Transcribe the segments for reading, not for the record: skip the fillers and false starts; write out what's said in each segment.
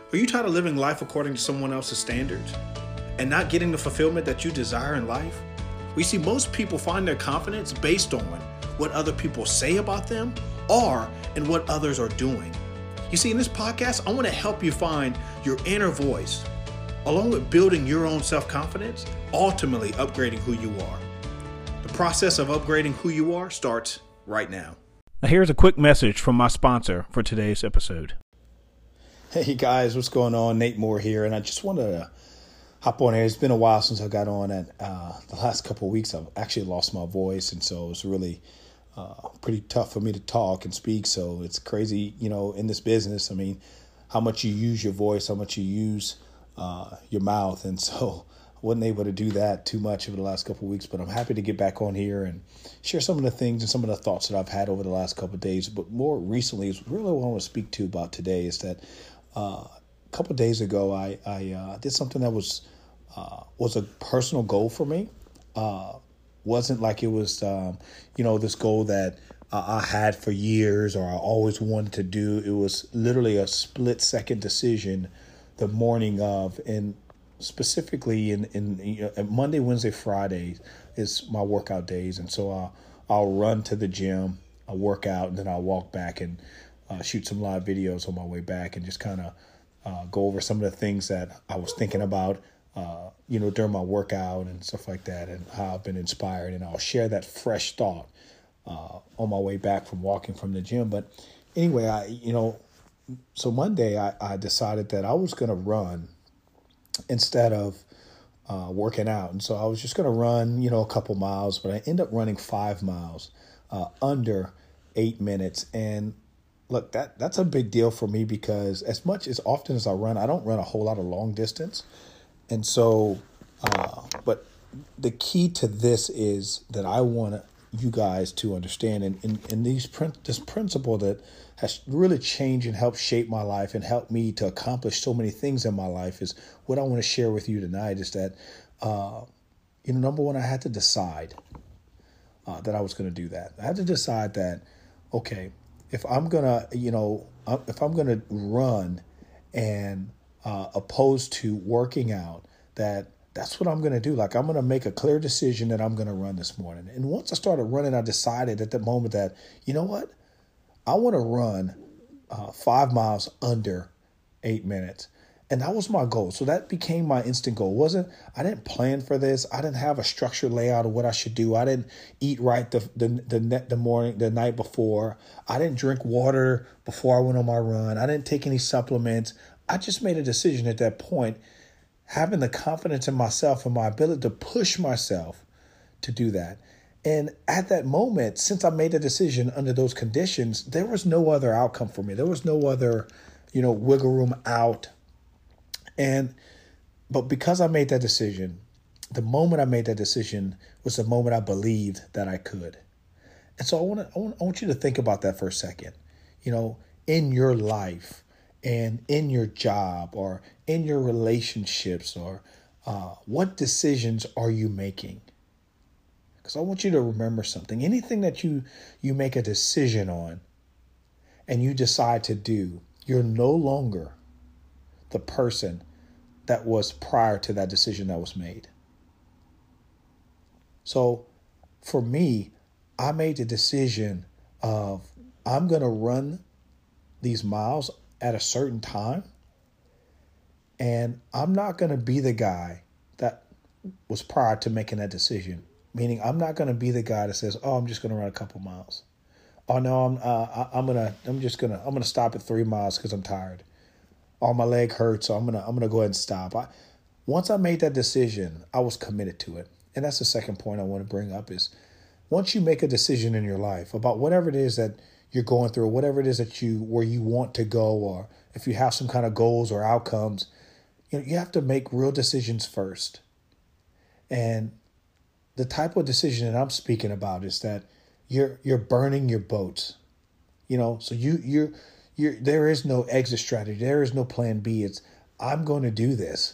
Are you tired of living life according to someone else's standards and not getting the fulfillment that you desire in life? We see most people find their confidence based on what other people say about them or in what others are doing. You see, in this podcast, I want to help you find your inner voice, along with building your own self-confidence, ultimately upgrading who you are. The process of upgrading who you are starts right now. Now, here's a quick message from my sponsor for today's episode. Hey guys, what's going on? Nate Moore here, and I just wanted to hop on here. It's been a while since I got on, and the last couple of weeks I've actually lost my voice, and so it's really pretty tough for me to talk and speak. So it's crazy, in this business. I mean, how much you use your voice, how much you use your mouth, and so I wasn't able to do that too much over the last couple of weeks. But I'm happy to get back on here and share some of the things and some of the thoughts that I've had over the last couple of days. But more recently, is really what I want to speak to about today is that a couple of days ago, I did something that was a personal goal for me. Wasn't like it was, this goal that I had for years or I always wanted to do. It was literally a split-second decision the morning of, and specifically in Monday, Wednesday, Friday is my workout days, and so I'll run to the gym, I'll work out, and then I'll walk back and shoot some live videos on my way back and just kind of go over some of the things that I was thinking about, during my workout and stuff like that, and how I've been inspired. And I'll share that fresh thought on my way back from walking from the gym. But anyway, so Monday I decided that I was going to run instead of working out. And so I was just going to run, a couple miles, but I ended up running 5 miles under 8 minutes. And look, that's a big deal for me because as often as I run, I don't run a whole lot of long distance. And so, but the key to this is that I want you guys to understand, and this principle that has really changed and helped shape my life and helped me to accomplish so many things in my life is what I want to share with you tonight is that, number one, I had to decide that I was going to do that. I had to decide that, okay, if I'm gonna run and opposed to working out, that's what I'm gonna do. Like I'm gonna make a clear decision that I'm gonna run this morning. And once I started running, I decided at the moment that I want to run 5 miles under 8 minutes. And that was my goal. So that became my instant goal. I didn't plan for this. I didn't have a structured layout of what I should do. I didn't eat right the night before. I didn't drink water before I went on my run. I didn't take any supplements. I just made a decision at that point, having the confidence in myself and my ability to push myself to do that. And at that moment, since I made the decision under those conditions, there was no other outcome for me. There was no other, wiggle room out. But because I made that decision, the moment I made that decision was the moment I believed that I could. And so I want you to think about that for a second. In your life and in your job or in your relationships, or what decisions are you making? Because I want you to remember something. Anything that you make a decision on and you decide to do, you're no longer the person that was prior to that decision that was made. So for me, I made the decision of I'm going to run these miles at a certain time, and I'm not going to be the guy that was prior to making that decision. Meaning I'm not going to be the guy that says, "Oh, I'm just going to run a couple miles." Oh no, I'm going to stop at 3 miles because I'm tired. Or my leg hurts, so I'm gonna go ahead and stop. Once I made that decision, I was committed to it. And that's the second point I want to bring up is once you make a decision in your life about whatever it is that you're going through, whatever it is that where you want to go, or if you have some kind of goals or outcomes, you have to make real decisions first. And the type of decision that I'm speaking about is that you're burning your boats. So there is no exit strategy. There is no plan B. It's I'm going to do this.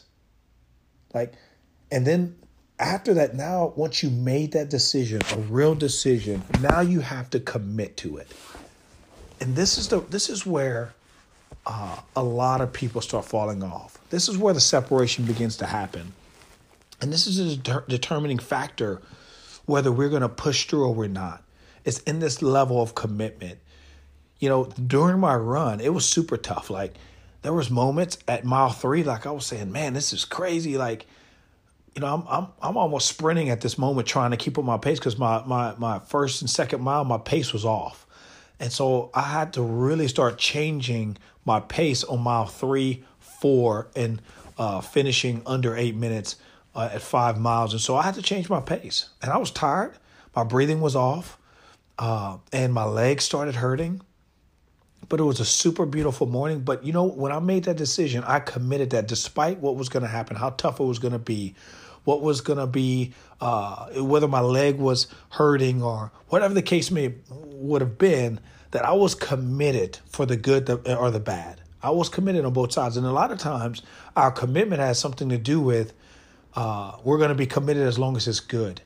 And then after that, now once you made that decision, a real decision, now you have to commit to it. And this is where a lot of people start falling off. This is where the separation begins to happen. And this is a determining factor whether we're going to push through or we're not. It's in this level of commitment. You know, during my run, it was super tough. Like, there was moments at mile 3, like I was saying, man, this is crazy. Like, you know, I'm almost sprinting at this moment trying to keep up my pace because my first and second mile, my pace was off. And so I had to really start changing my pace on mile 3, 4, and finishing under 8 minutes at 5 miles. And so I had to change my pace. And I was tired. My breathing was off. And my legs started hurting. But it was a super beautiful morning. But, you know, when I made that decision, I committed that despite what was going to happen, how tough it was going to be, what was going to be, whether my leg was hurting or whatever the case would have been, that I was committed for the good or the bad. I was committed on both sides. And a lot of times our commitment has something to do with we're going to be committed as long as it's good.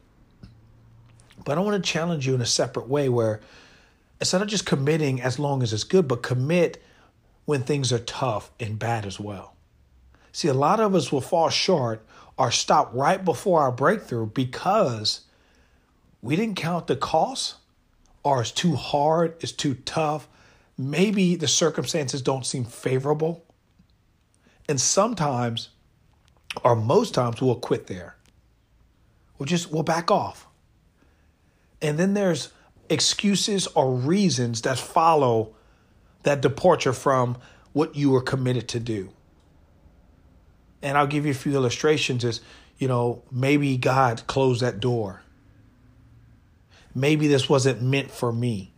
But I want to challenge you in a separate way where instead of just committing as long as it's good, but commit when things are tough and bad as well. See, a lot of us will fall short or stop right before our breakthrough because we didn't count the cost, or it's too hard, it's too tough. Maybe the circumstances don't seem favorable. And sometimes, or most times, we'll quit there. We'll back off. And then there's excuses or reasons that follow that departure from what you were committed to do. And I'll give you a few illustrations is, you know, maybe God closed that door. Maybe this wasn't meant for me.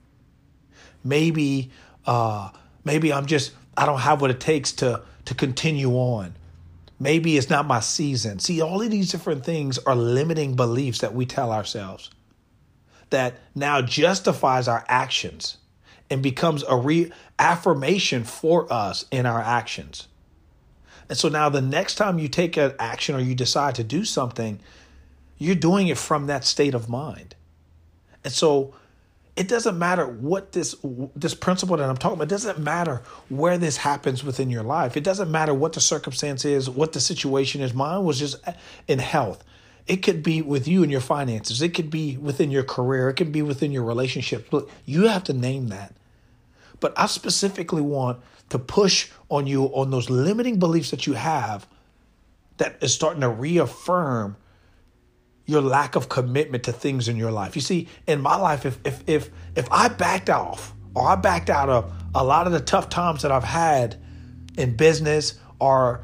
Maybe I don't have what it takes to continue on. Maybe it's not my season. See, all of these different things are limiting beliefs that we tell ourselves that now justifies our actions and becomes a reaffirmation for us in our actions. And so now the next time you take an action or you decide to do something, you're doing it from that state of mind. And so it doesn't matter what this principle that I'm talking about, it doesn't matter where this happens within your life. It doesn't matter what the circumstance is, what the situation is. Mine was just in health. It could be with you and your finances. It could be within your career. It could be within your relationships. Look, you have to name that. But I specifically want to push on you on those limiting beliefs that you have that is starting to reaffirm your lack of commitment to things in your life. You see, in my life, if I backed off or I backed out of a lot of the tough times that I've had in business or,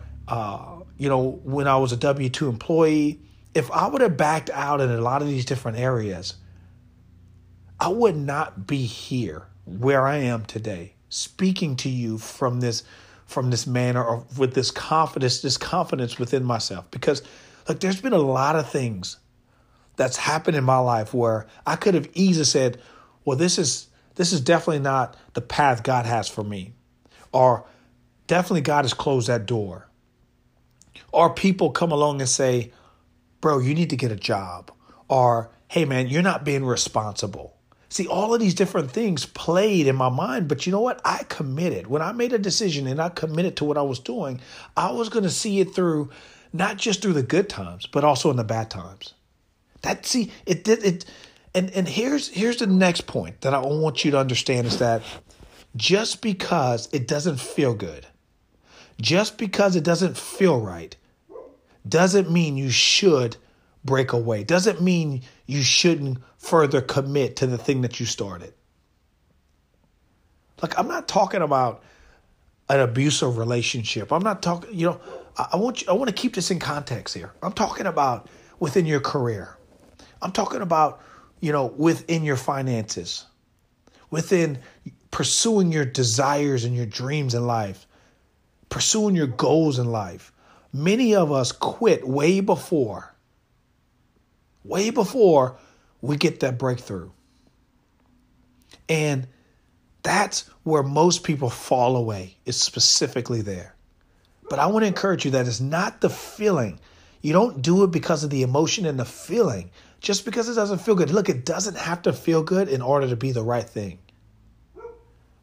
when I was a W-2 employee, if I would have backed out in a lot of these different areas, I would not be here where I am today, speaking to you from this manner or with this confidence within myself. Because look, there's been a lot of things that's happened in my life where I could have easily said, well, this is definitely not the path God has for me. Or definitely God has closed that door. Or people come along and say, bro, you need to get a job. Or, hey, man, you're not being responsible. See, all of these different things played in my mind. But you know what? I committed. When I made a decision and I committed to what I was doing, I was going to see it through, not just through the good times, but also in the bad times. And here's the next point that I want you to understand is that just because it doesn't feel good, just because it doesn't feel right, doesn't mean you should break away. Doesn't mean you shouldn't further commit to the thing that you started. Like, I'm not talking about an abusive relationship. I'm not talking, I want to keep this in context here. I'm talking about within your career. I'm talking about, within your finances, within pursuing your desires and your dreams in life, pursuing your goals in life. Many of us quit way before we get that breakthrough. And that's where most people fall away, is specifically there. But I want to encourage you that it's not the feeling. You don't do it because of the emotion and the feeling. Just because it doesn't feel good. Look, it doesn't have to feel good in order to be the right thing.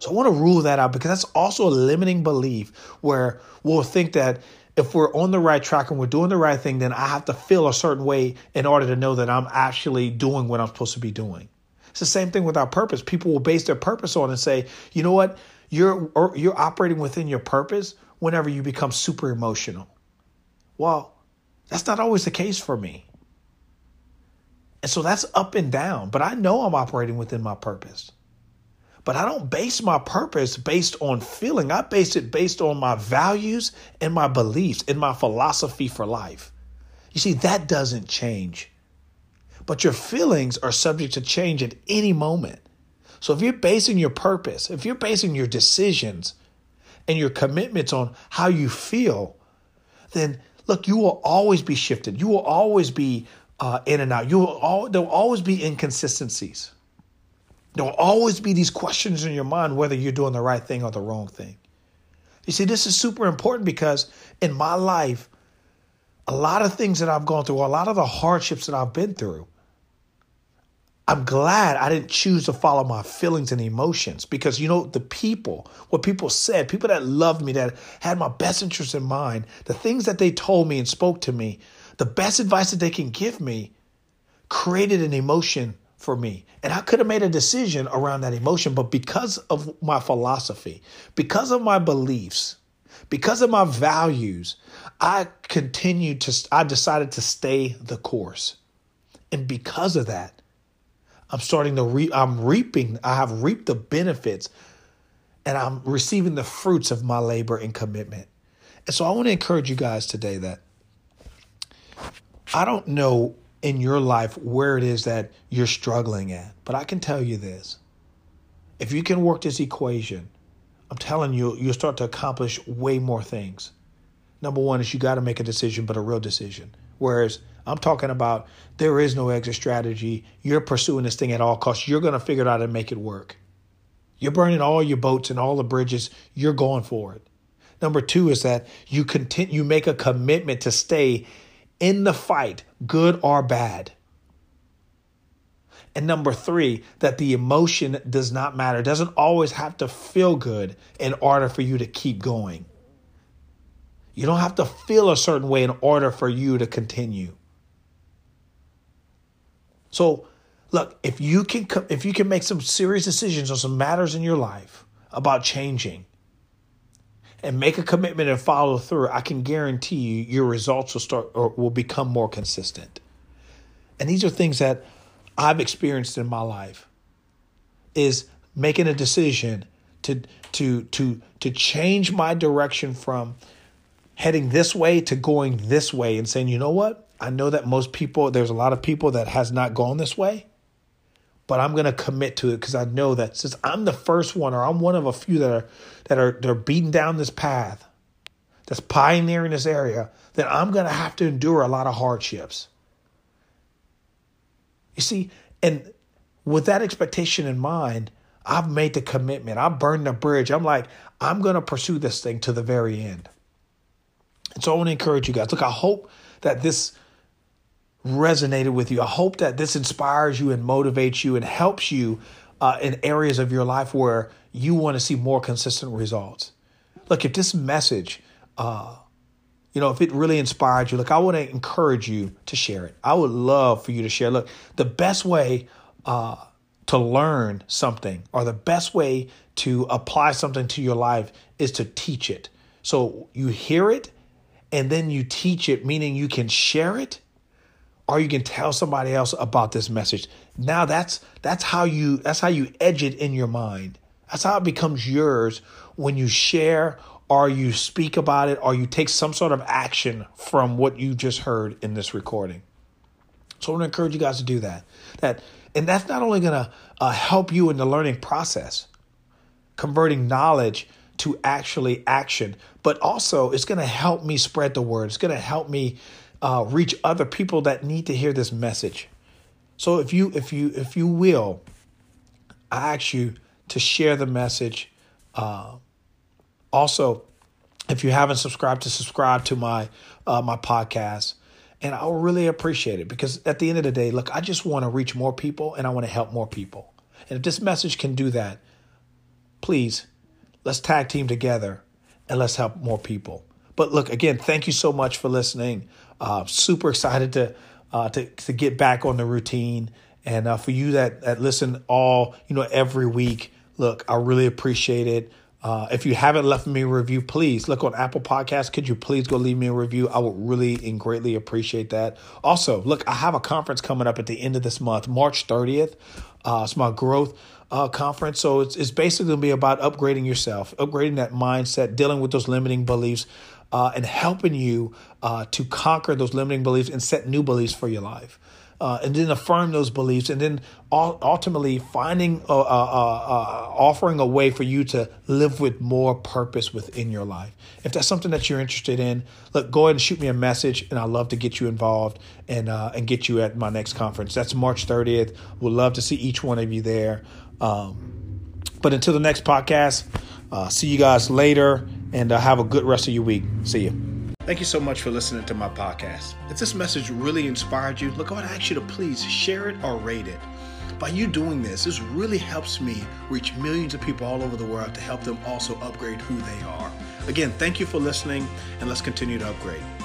So I want to rule that out, because that's also a limiting belief where we'll think that if we're on the right track and we're doing the right thing, then I have to feel a certain way in order to know that I'm actually doing what I'm supposed to be doing. It's the same thing with our purpose. People will base their purpose on and say, you know what, you're operating within your purpose whenever you become super emotional. Well, that's not always the case for me. And so that's up and down, but I know I'm operating within my purpose. But I don't base my purpose based on feeling. I base it based on my values and my beliefs and my philosophy for life. You see, that doesn't change. But your feelings are subject to change at any moment. So if you're basing your purpose, if you're basing your decisions and your commitments on how you feel, then look, you will always be shifted. You will always be in and out. There'll always be inconsistencies. There will always be these questions in your mind whether you're doing the right thing or the wrong thing. You see, this is super important because in my life, a lot of things that I've gone through, a lot of the hardships that I've been through, I'm glad I didn't choose to follow my feelings and emotions, because, what people said, people that loved me, that had my best interest in mind, the things that they told me and spoke to me, the best advice that they can give me created an emotion for me. And I could have made a decision around that emotion, but because of my philosophy, because of my beliefs, because of my values, I decided to stay the course. And because of that, I have reaped the benefits, and I'm receiving the fruits of my labor and commitment. And so I want to encourage you guys today that I don't know in your life where it is that you're struggling at, but I can tell you this. If you can work this equation, I'm telling you, you'll start to accomplish way more things. Number one is you got to make a decision, but a real decision. Whereas I'm talking about there is no exit strategy. You're pursuing this thing at all costs. You're going to figure it out and make it work. You're burning all your boats and all the bridges. You're going for it. Number two is that you make a commitment to stay in the fight, good or bad. And number three, that the emotion does not matter. It doesn't always have to feel good in order for you to keep going. You don't have to feel a certain way in order for you to continue. So, look, if you can make some serious decisions on some matters in your life about changing and make a commitment and follow through, I can guarantee you your results will become more consistent. And these are things that I've experienced in my life, is making a decision to change my direction from heading this way to going this way, and saying, you know what? I know that there's a lot of people that has not gone this way, but I'm going to commit to it because I know that since I'm the first one, or I'm one of a few that are beating down this path, that's pioneering this area, then I'm going to have to endure a lot of hardships. You see, and with that expectation in mind, I've made the commitment. I've burned the bridge. I'm like, I'm going to pursue this thing to the very end. And so I want to encourage you guys. Look, I hope that this resonated with you. I hope that this inspires you and motivates you and helps you in areas of your life where you want to see more consistent results. Look, if this message, if it really inspired you, look, I want to encourage you to share it. I would love for you to share. Look, the best way to learn something, or the best way to apply something to your life, is to teach it. So you hear it and then you teach it, meaning you can share it, or you can tell somebody else about this message. Now that's how you edge it in your mind. That's how it becomes yours when you share, or you speak about it, or you take some sort of action from what you just heard in this recording. So I want to encourage you guys to do that. And that's not only going to help you in the learning process, converting knowledge to actually action, but also it's going to help me spread the word. It's going to help me reach other people that need to hear this message. So if you will, I ask you to share the message. Also, if you haven't subscribed, to subscribe to my podcast. And I will really appreciate it, because at the end of the day, look, I just want to reach more people and I want to help more people. And if this message can do that, please, let's tag team together and let's help more people. But look, again, thank you so much for listening. Super excited to get back on the routine. And for you that listen every week, look, I really appreciate it. If you haven't left me a review, please look on Apple Podcasts. Could you please go leave me a review? I would really and greatly appreciate that. Also, look, I have a conference coming up at the end of this month, March 30th. It's my growth conference. So it's basically going to be about upgrading yourself, upgrading that mindset, dealing with those limiting beliefs, and helping you to conquer those limiting beliefs and set new beliefs for your life. And then affirm those beliefs, and then ultimately offering a way for you to live with more purpose within your life. If that's something that you're interested in, look, go ahead and shoot me a message, and I'd love to get you involved and get you at my next conference. That's March 30th. We'd love to see each one of you there. But until the next podcast, see you guys later, and have a good rest of your week. See you. Thank you so much for listening to my podcast. If this message really inspired you, look, I would ask you to please share it or rate it. By you doing this really helps me reach millions of people all over the world to help them also upgrade who they are. Again, thank you for listening, and let's continue to upgrade.